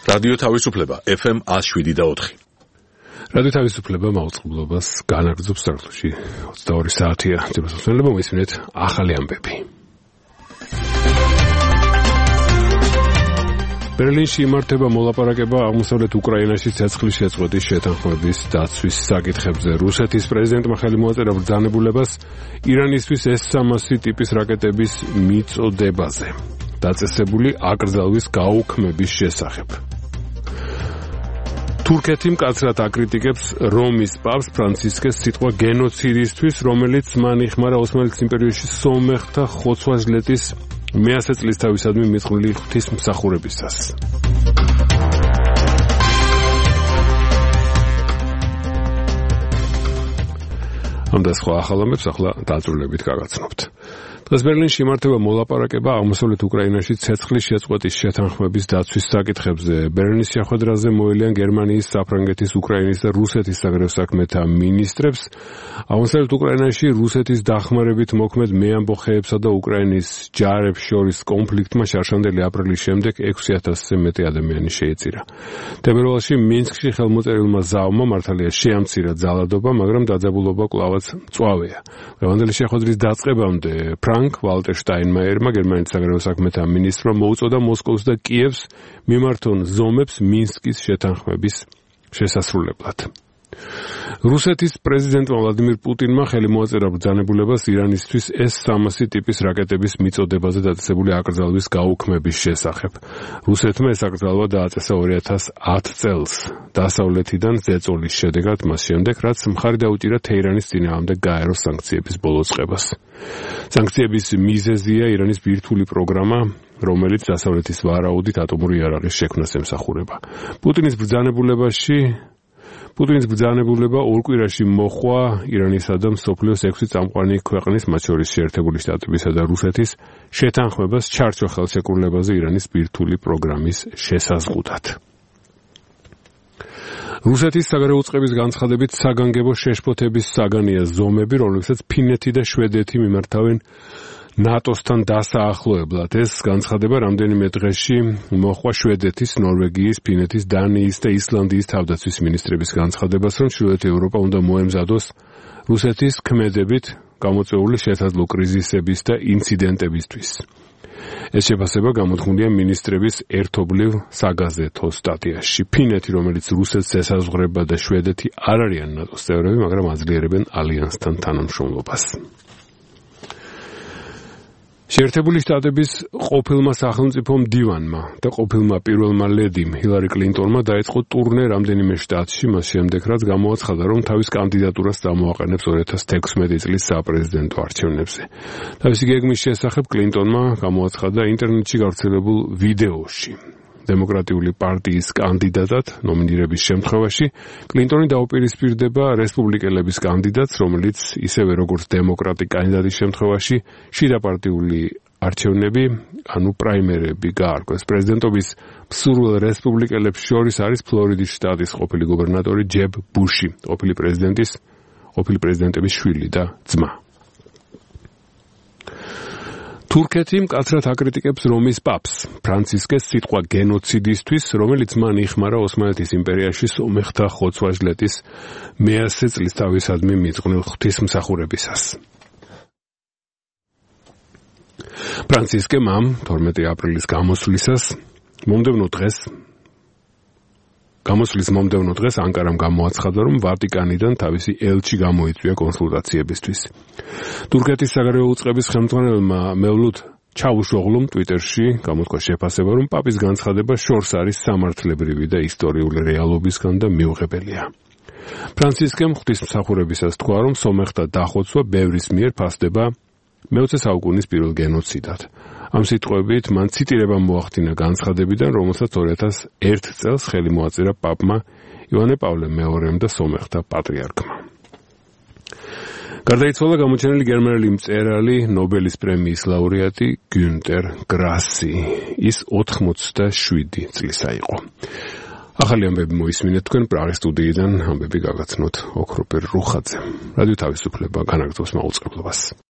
რადიო თავისუფლება FM 107.4. რადიო თავისუფლება მაუწყებლობას განაგრძობს სართულში 22 საათია. თემასწავლება მოისმინეთ ახალი ამბები. ბერლინში იმართება მოლაპარაკება აღმოსავლეთ უკრაინაში ცეცხლის შეწყვეტის შეთანხმების დაცვის საკითხებზე. რუსეთის პრეზიდენტმა ხელი მოაწერა ბრძანებულებას ირანისთვის S-300 ტიპის რაკეტების მიწოდებაზე. დაწესებული აკრძალვის გაუქმების შესახებ. თურქეთი მკაცრად აკრიტიკებს რომის პაპს ფრანცისკეს სიტყვა გენოციდისთვის, რომელიც მან იხმარა ოსმალეთის იმპერიაში სომეხთა ხოცვა-ჟლეტის 100 წლისთავისადმი მიწყვლილი ღვთისმსახურებისას. ამ და სხვა ახალ ამბებს ახლა დაწვრილებით გაგაცნობთ. დღეს ბერლინში იმართება მოლაპარაკება აღმოსავლეთ უკრაინაში ცეცხლის შეწყვეტის შეთანხმების დაცვის საკითხებზე. ბერლინის შეხვედრაზე მოელიან გერმანიის, საფრანგეთის, უკრაინის და რუსეთის საგარეო საქმეთა მინისტრებს. აღმოსავლეთ უკრაინაში რუსეთის დახმარებით მოქმედ მეამბოხეებსა და უკრაინის ჯარებს შორის კონფლიქტმა შარშანდელი აპრილის შემდეგ 6000-ზე მეტი ადამიანი შეეწირა. თებერვალში მინსკში ხელმოწერილმა ზავმა მართალია შეამცირა ძალადობა, მაგრამ დაძაბულობა კვლავაც მწვავეა. დღევანდელი შეხვედრის დაწყებამდე ვალტერ შტაინმაიერმა გერმანიის საგარეო საქმეთა მინისტრმა მოუწოდა მოსკოვს და კიევს მიმართონ ზომებს მინსკის შეთანხმების შესასრულებლად. რუსეთის პრეზიდენტმა ვლადიმირ პუტინმა ხელი მოაწერა ბრძანებულებას ირანისთვის S-300 ტიპის რაკეტების მიწოდებაზე დაწესებული აკრძალვის გაუქმების შესახებ. რუსეთმა ეს აკრძალვა დააწესა 2010 წელს დასავლეთიდან ზეწოლის შედეგად მას შემდეგ, რაც მხარი დაუჭირა თეირანის წინააღმდეგ გაეროს სანქციების ბოლოწყებას. სანქციების მიზეზია ირანის ბირთვული პროგრამა, რომელიც დასავლეთის ვარაუდით ატომური იარაღის შექმნას ემსახურება. პუტინის ბრძანებულება ორ კვირაში მოხვა ირანისა და მსოფლიოს 6 წამყვანი ქვეყნის, მათ შორის შეერთებული შტატებისა და რუსეთის შეთანხმებას ჩარჩო ხელშეკრულებაზე ირანის ბირთვული პროგრამის შესაზღუდად. რუსეთის საგარეო უწყების განცხადებით საგანგებო შეშფოთების საგანია ზომები, რომლებსაც ფინეთი და შვედეთი მიმართავენ ნატოსთან დასაახლოებლად. ეს განცხადება რამდენიმე დღეში მოხვა შვედეთის, ნორვეგიის, ფინეთის, დანიის და ისლანდიის თავდაცვის მინისტრების განცხადებას, რომ ჩრდილოეთ ევროპა უნდა მოემზადოს რუსეთის ქმედებით გამოწვეული შესაძლო კრიზისების და ინციდენტებისთვის. ეს შეფასება გამოთქმულია მინისტრების ერთობლივ საგაზეთო სტატიაში. ფინეთი, რომელიც რუსეთს ესაზღვრება და შვედეთი არ არიან ნატოს წევრები, მაგრამ აძლიერებენ ალიანსთან თანამშრომლობას. შეერთებული შტატების ყოფილმა სახელმწიფო მდივანმა და ყოფილმა პირველმა ლედიმ ჰილარი კლინტონმა დაიწყო ტურნე რამდენიმე შტატში, მას შემდეგ რაც გამოაცხადა, რომ თავის კანდიდატურას წამოაყენებს 2016 წლის საპრეზიდენტო არჩევნებზე. თავისი გეგმის შესახებ კლინტონმა გამოაცხადა ინტერნეტში გავრცელებულ ვიდეოში. დემოკრატიული პარტიის კანდიდატად ნომინირების შემთხვევაში კლინტონი დაუპირისპირდება რესპუბლიკელების კანდიდატს, რომელიც ისევე როგორც დემოკრატი კანდიდატის შემთხვევაში შიდაპარტიული არჩევნები, ანუ პრაიმერები გაარკვეს. პრეზიდენტობის მსურველ რესპუბლიკელებს შორის არის ფლორიდის შტატის ყოფილი გუბერნატორი ჯებ ბუში, ყოფილი პრეზიდენტების შვილი და ძმა. თურქეთი მკაცრად აკრიტიკებს რომის პაპს ფრანცისკეს სიტყვა გენოციდისთვის, რომელიც მან იხმარა ოსმალეთის იმპერიაში სომეხთა ხოცვა-ჟლეტის 100 წლისთავისადმი მიწყვნილ ღვთისმსახურებისას. ფრანცისკემ ამ 12 აპრილის გამოსვლის მომდევნო დღეს ანკარამ გამოაცხადა, რომ ვატიკანიდან თავისი ელჩი გამოიწვია კონსულტაციებისთვის. თურქეთის საგარეო უწყების ხელმძღვანელმა მევლუდ ჩავუშოღლუმ ტვიტერში გამოთქვა შეფასება, რომ პაპის განცხადება შორს არის სამართლებრივი და ისტორიული რეალობისგან და მიუღებელია. ფრანცისკემ ღვთისმსახურებისას თქვა, რომ სომეხთა დახოცვა ბევრის მიერ ფასდება მე-20 საუკუნის პირველ გენოციდად. ამ სიტყვებით მან ციტირება მოახდინა განცხადებიდან, რომელსაც 2001 წელს ხელი მოაწერა პაპმა ივანე პავლე მეორემ და სომეხთა პატრიარქმა. გარდაიცვალა გამოჩენილი გერმანელი მწერალი, ნობელის პრემიის ლაურეატი გუნტერ გრასი. ის 87 წლისა იყო. ახალი ამბები მოისმინეთ თქვენ პრაღის სტუდიიდან, ამბები გაგაცნოთ ოქროპერ რუხაძე. რადიო თავისუფლება განაგრძობს მაუწყებლობას.